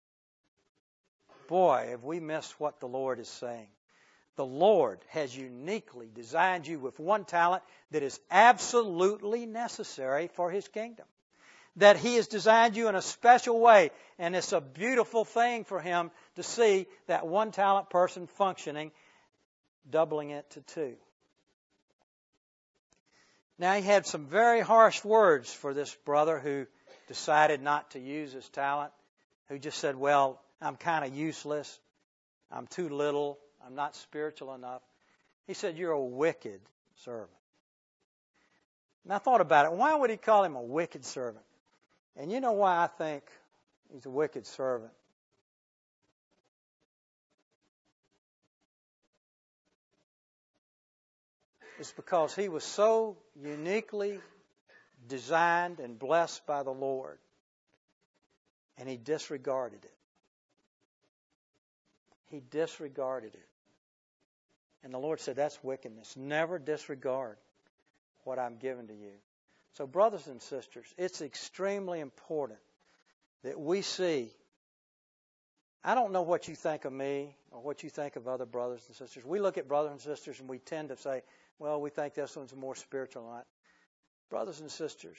Boy, have we missed what the Lord is saying. The Lord has uniquely designed you with 1 talent that is absolutely necessary for His kingdom. That He has designed you in a special way, and it's a beautiful thing for Him to see that 1 talent person functioning, doubling it to 2. Now, He had some very harsh words for this brother who decided not to use his talent, who just said, well, I'm kind of useless. I'm too little. I'm not spiritual enough. He said, you're a wicked servant. And I thought about it. Why would He call him a wicked servant? And you know why I think he's a wicked servant? It's because he was so uniquely designed and blessed by the Lord, and he disregarded it. He disregarded it. And the Lord said, that's wickedness. Never disregard what I'm giving to you. So, brothers and sisters, it's extremely important that we see. I don't know what you think of me or what you think of other brothers and sisters. We look at brothers and sisters and we tend to say, well, we think this one's more spiritual than that. Brothers and sisters,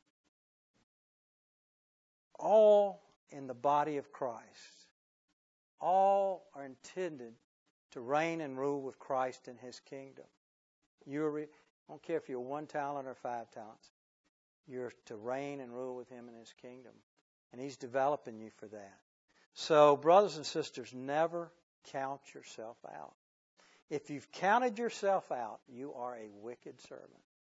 all in the body of Christ, all are intended to reign and rule with Christ in His kingdom. I don't care if you're 1 talent or 5 talents. You're to reign and rule with Him in His kingdom. And He's developing you for that. So, brothers and sisters, never count yourself out. If you've counted yourself out, you are a wicked servant.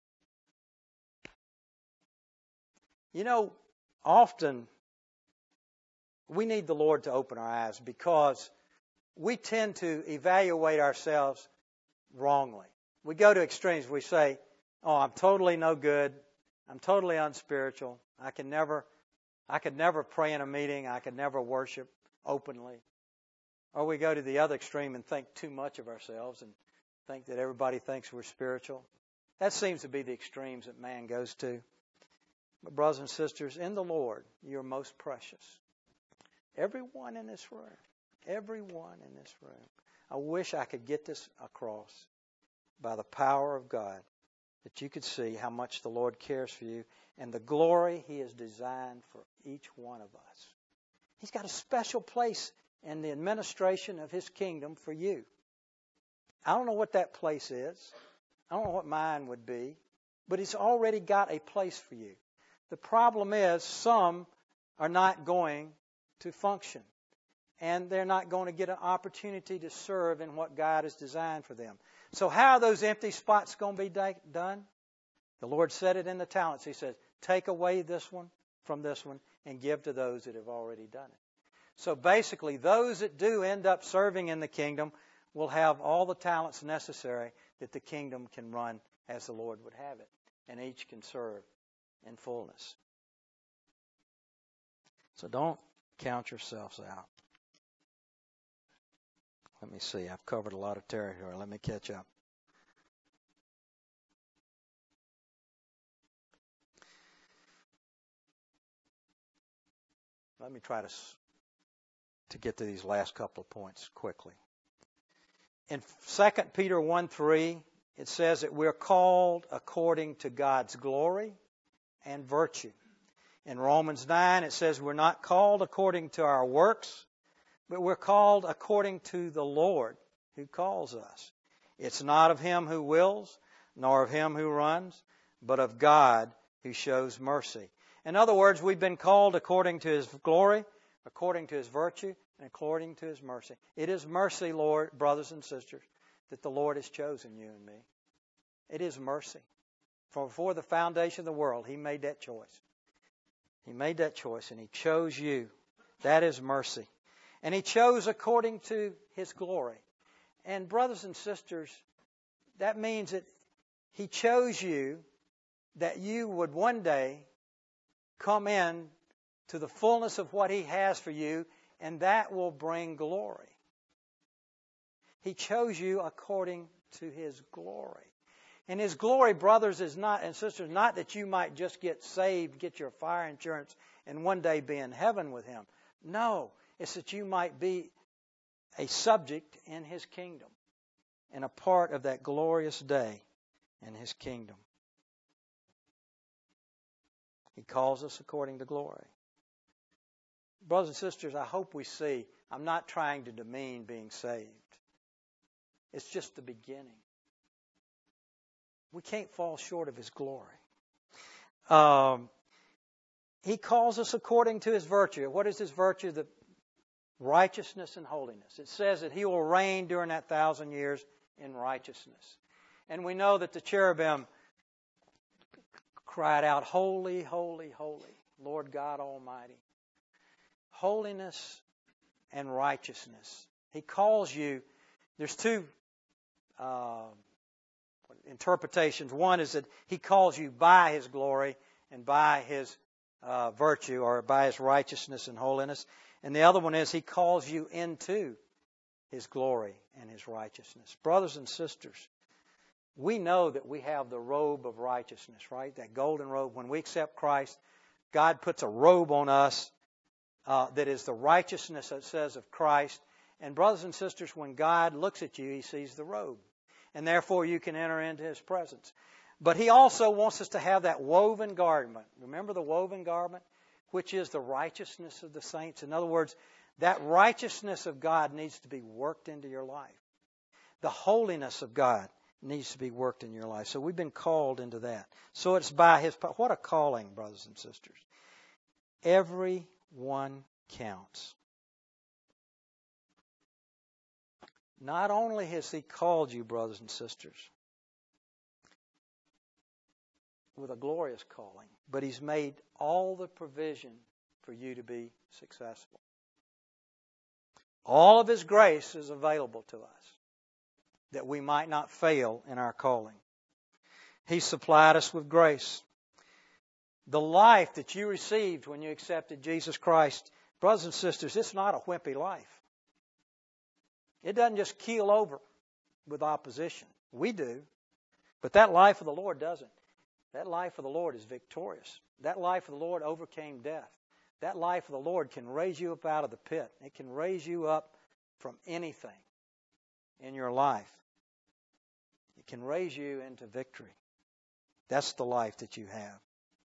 Often we need the Lord to open our eyes because we tend to evaluate ourselves wrongly. We go to extremes. We say, oh, I'm totally no good. I'm totally unspiritual. I could never pray in a meeting. I could never worship openly. Or we go to the other extreme and think too much of ourselves and think that everybody thinks we're spiritual. That seems to be the extremes that man goes to. But brothers and sisters, in the Lord, you're most precious. Everyone in this room. Everyone in this room. I wish I could get this across by the power of God, that you could see how much the Lord cares for you and the glory He has designed for each one of us. He's got a special place in the administration of His kingdom for you. I don't know what that place is. I don't know what mine would be, but He's already got a place for you. The problem is some are not going to function, and they're not going to get an opportunity to serve in what God has designed for them. So how are those empty spots going to be done? The Lord said it in the talents. He says, take away this one from this one and give to those that have already done it. So basically, those that do end up serving in the kingdom will have all the talents necessary that the kingdom can run as the Lord would have it, and each can serve in fullness. So don't count yourselves out. Let me see. I've covered a lot of territory. Let me catch up. Let me try to get to these last couple of points quickly. In 2 Peter 1:3, it says that we're called according to God's glory and virtue. In Romans 9, it says we're not called according to our works, but we're called according to the Lord who calls us. It's not of him who wills, nor of him who runs, but of God who shows mercy. In other words, we've been called according to his glory, according to his virtue, and according to his mercy. It is mercy, Lord, brothers and sisters, that the Lord has chosen you and me. It is mercy. From before the foundation of the world, he made that choice. He made that choice, and he chose you. That is mercy. And he chose according to his glory. And brothers and sisters, that means that he chose you that you would one day come in to the fullness of what he has for you, and that will bring glory. He chose you according to his glory. And his glory, brothers is not, and sisters, not that you might just get saved, get your fire insurance, and one day be in heaven with him. No, it's that you might be a subject in his kingdom and a part of that glorious day in his kingdom. He calls us according to glory. Brothers and sisters, I hope we see, I'm not trying to demean being saved. It's just the beginning. We can't fall short of his glory. He calls us according to his virtue. What is his virtue? The righteousness and holiness. It says that he will reign during that 1,000 years in righteousness. And we know that the cherubim cried out, "Holy, holy, holy, Lord God Almighty." Holiness and righteousness. He calls you. There's two interpretations. One is that he calls you by his glory and by his virtue, or by his righteousness and holiness. And the other one is he calls you into his glory and his righteousness. Brothers and sisters, we know that we have the robe of righteousness, right? That golden robe. When we accept Christ, God puts a robe on us that is the righteousness, it says, of Christ. And brothers and sisters, when God looks at you, he sees the robe. And therefore you can enter into his presence. But he also wants us to have that woven garment. Remember the woven garment? Which is the righteousness of the saints. In other words, that righteousness of God needs to be worked into your life. The holiness of God needs to be worked in your life. So we've been called into that. So it's by his power. What a calling, brothers and sisters. Every one counts. Not only has he called you, brothers and sisters, with a glorious calling, but he's made all the provision for you to be successful. All of his grace is available to us that we might not fail in our calling. He supplied us with grace. The life that you received when you accepted Jesus Christ, brothers and sisters, it's not a wimpy life. It doesn't just keel over with opposition. We do. But that life of the Lord doesn't. That life of the Lord is victorious. That life of the Lord overcame death. That life of the Lord can raise you up out of the pit. It can raise you up from anything in your life. It can raise you into victory. That's the life that you have.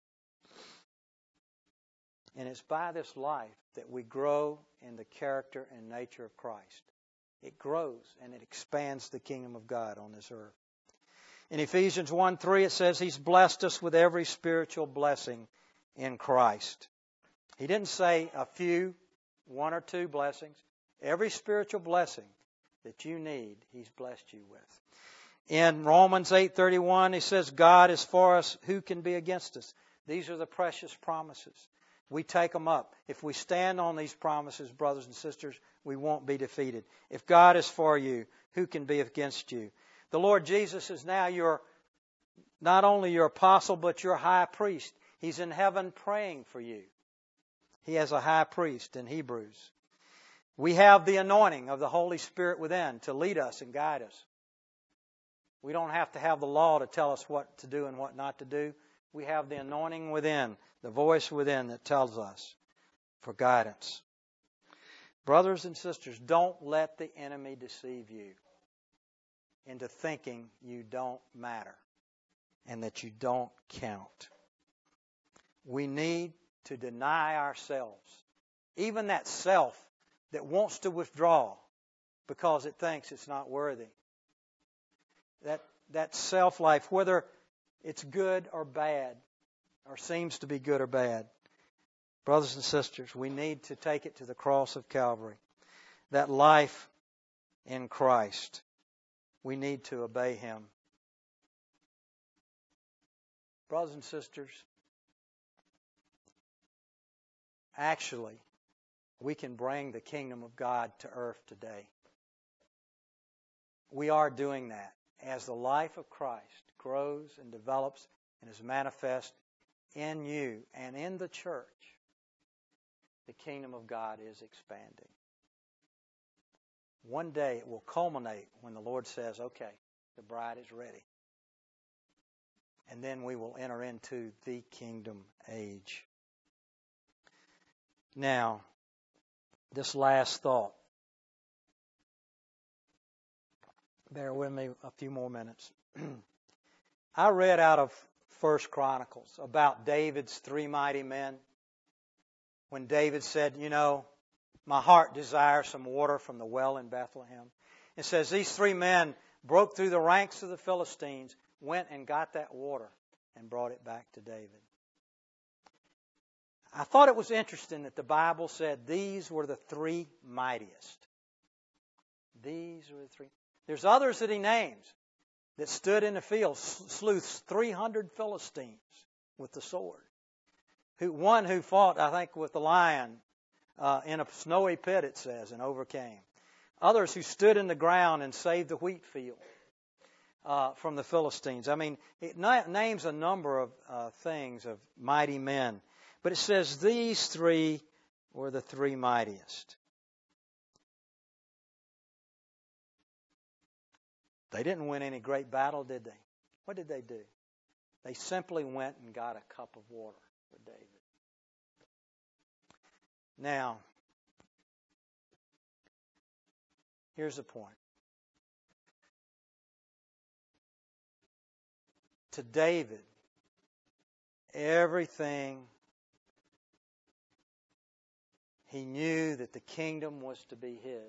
And it's by this life that we grow in the character and nature of Christ. It grows and it expands the kingdom of God on this earth. In Ephesians 1:3 it says he's blessed us with every spiritual blessing in Christ. He didn't say a few, one or two blessings. Every spiritual blessing that you need, he's blessed you with. In Romans 8:31 he says God is for us, who can be against us? These are the precious promises. We take them up. If we stand on these promises, brothers and sisters, we won't be defeated. If God is for you, who can be against you? The Lord Jesus is now not only your apostle, but your high priest. He's in heaven praying for you. He has a high priest in Hebrews. We have the anointing of the Holy Spirit within to lead us and guide us. We don't have to have the law to tell us what to do and what not to do. We have the anointing within, the voice within that tells us for guidance. Brothers and sisters, don't let the enemy deceive you into thinking you don't matter and that you don't count. We need to deny ourselves, even that self that wants to withdraw because it thinks it's not worthy. That self-life, whether it's good or bad, or seems to be good or bad, brothers and sisters, we need to take it to the cross of Calvary. That life in Christ, we need to obey Him. Brothers and sisters, actually, we can bring the kingdom of God to earth today. We are doing that. As the life of Christ grows and develops and is manifest in you and in the church, the kingdom of God is expanding. One day it will culminate when the Lord says, okay, the bride is ready. And then we will enter into the kingdom age. Now, this last thought. Bear with me a few more minutes. I read out of 1 Chronicles about David's 3 mighty men. When David said, my heart desires some water from the well in Bethlehem. It says these 3 men broke through the ranks of the Philistines, went and got that water and brought it back to David. I thought it was interesting that the Bible said these were the 3 mightiest. These were the 3. There's others that he names that stood in the field, slew 300 Philistines with the sword. One who fought, I think, with the lion in a snowy pit, it says, and overcame. Others who stood in the ground and saved the wheat field from the Philistines. I mean, it names a number of things of mighty men. But it says these 3 were the 3 mightiest. They didn't win any great battle, did they? What did they do? They simply went and got a cup of water for David. Now, here's the point. To David, everything, he knew that the kingdom was to be his.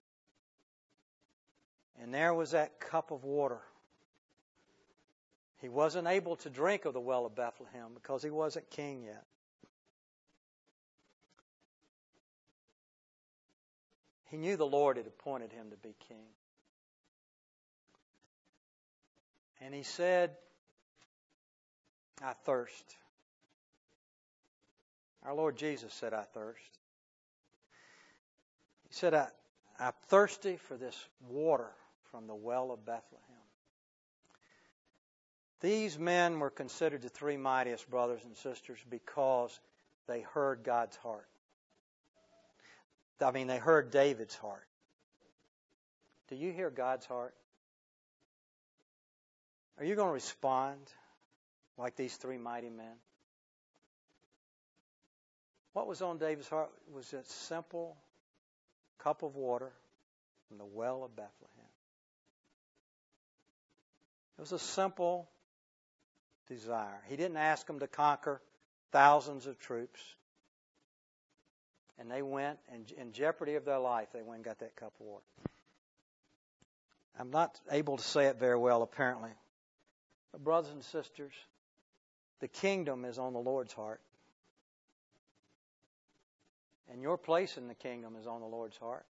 And there was that cup of water. He wasn't able to drink of the well of Bethlehem because he wasn't king yet. He knew the Lord had appointed him to be king. And he said, I thirst. Our Lord Jesus said, I thirst. He said, I'm thirsty for this water from the well of Bethlehem. These men were considered the 3 mightiest brothers and sisters because they heard God's heart. They heard David's heart. Do you hear God's heart? Are you going to respond like these 3 mighty men? What was on David's heart was a simple cup of water from the well of Bethlehem. It was a simple desire. He didn't ask them to conquer thousands of troops. And they went, and in jeopardy of their life, they went and got that cup of water. I'm not able to say it very well, apparently. But brothers and sisters, the kingdom is on the Lord's heart. And your place in the kingdom is on the Lord's heart.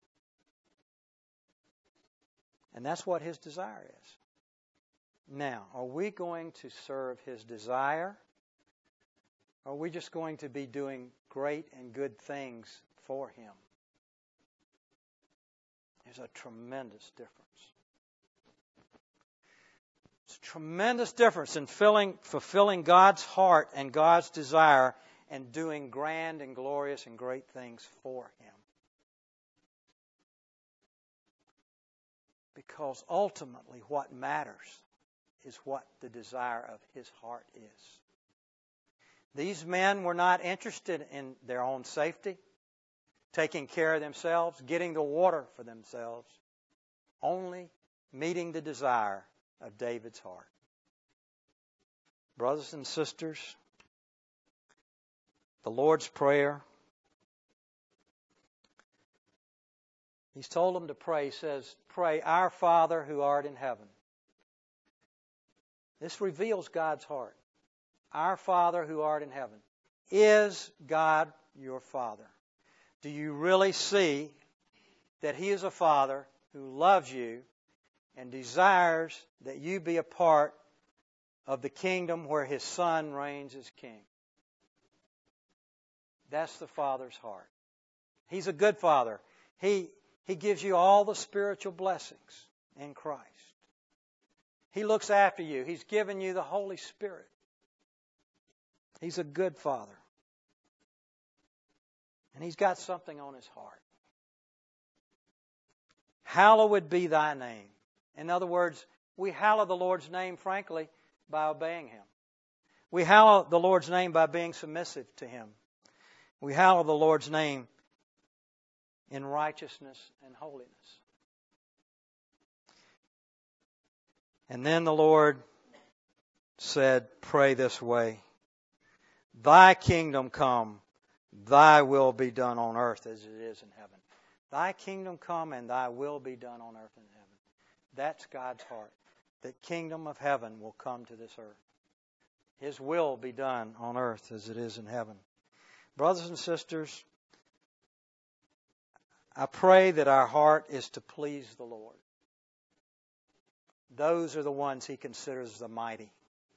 And that's what His desire is. Now, are we going to serve His desire? Or are we just going to be doing great and good things for Him? There's a tremendous difference. It's a tremendous difference in fulfilling God's heart and God's desire and doing grand and glorious and great things for Him. Because ultimately what matters is what the desire of His heart is. These men were not interested in their own safety, taking care of themselves, getting the water for themselves, only meeting the desire of David's heart. Brothers and sisters, the Lord's Prayer, He's told them to pray. He says, pray, Our Father who art in heaven. This reveals God's heart. Our Father who art in heaven. Is God your Father? Do you really see that He is a Father who loves you and desires that you be a part of the kingdom where His Son reigns as King? That's the Father's heart. He's a good Father. He gives you all the spiritual blessings in Christ. He looks after you. He's given you the Holy Spirit. He's a good Father. And He's got something on His heart. Hallowed be Thy name. In other words, we hallow the Lord's name, frankly, by obeying Him. We hallow the Lord's name by being submissive to Him. We hallow the Lord's name in righteousness and holiness. And then the Lord said, pray this way. Thy kingdom come, Thy will be done on earth as it is in heaven. Thy kingdom come and Thy will be done on earth and in heaven. That's God's heart. The kingdom of heaven will come to this earth. His will be done on earth as it is in heaven. Brothers and sisters, I pray that our heart is to please the Lord. Those are the ones He considers the mighty.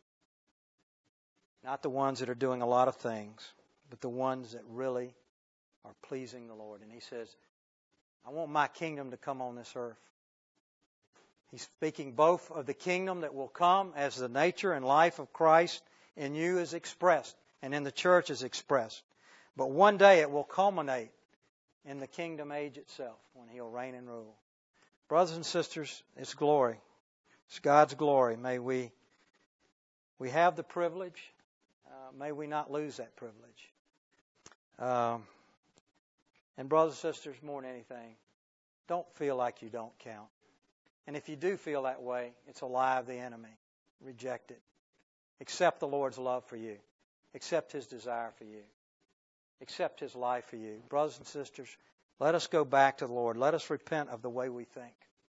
Not the ones that are doing a lot of things, but the ones that really are pleasing the Lord. And He says, I want My kingdom to come on this earth. He's speaking both of the kingdom that will come as the nature and life of Christ in you is expressed and in the church is expressed. But one day it will culminate in the kingdom age itself when He'll reign and rule. Brothers and sisters, it's glory. It's God's glory. May we have the privilege. May we not lose that privilege. And brothers and sisters, more than anything, don't feel like you don't count. And if you do feel that way, it's a lie of the enemy. Reject it. Accept the Lord's love for you. Accept His desire for you. Accept His life for you. Brothers and sisters, let us go back to the Lord. Let us repent of the way we think.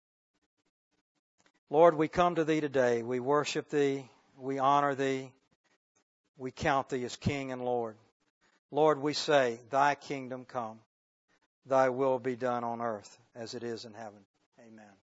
Lord, we come to Thee today. We worship Thee. We honor Thee. We count Thee as King and Lord. Lord, we say, Thy kingdom come. Thy will be done on earth as it is in heaven. Amen.